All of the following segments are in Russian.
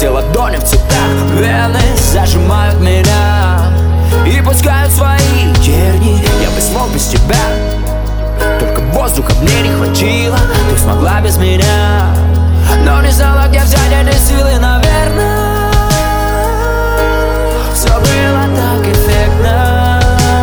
Эти ладони в цветах, вены зажимают меня и пускают свои терни. Я бы смог без тебя, только воздуха мне не хватило. Ты смогла без меня, но не знала, где взять эти силы, наверное. Все было так эффектно.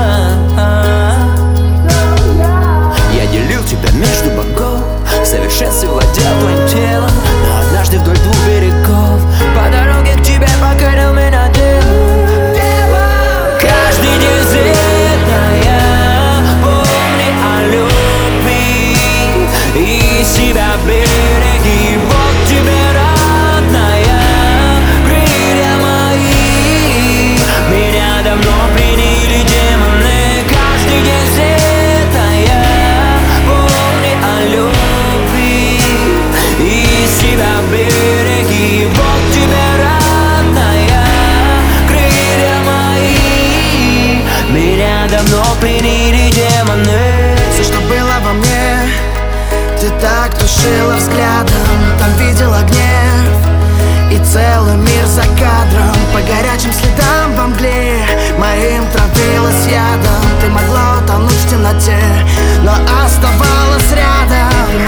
Я делил тебя между богов, в совершенстве владел твоим телом. Но однажды вдоль двух берегов по дороге к тебе покорил меня демон. Каждый день светная, помни о любви и себя береги. Вот тебе, родная, крылья мои. Меня давно приняли демоны. Каждый день светная, помни о любви и себя береги. Вот тебе, родная, крылья мои. Меня давно приняли демоны. Все, что было во мне, ты так тушила взглядом. Там видела гнев и целый мир за кадром. По горячим следам во мгле моим травилась ядом. Ты могла утонуть в темноте, но оставалась рядом.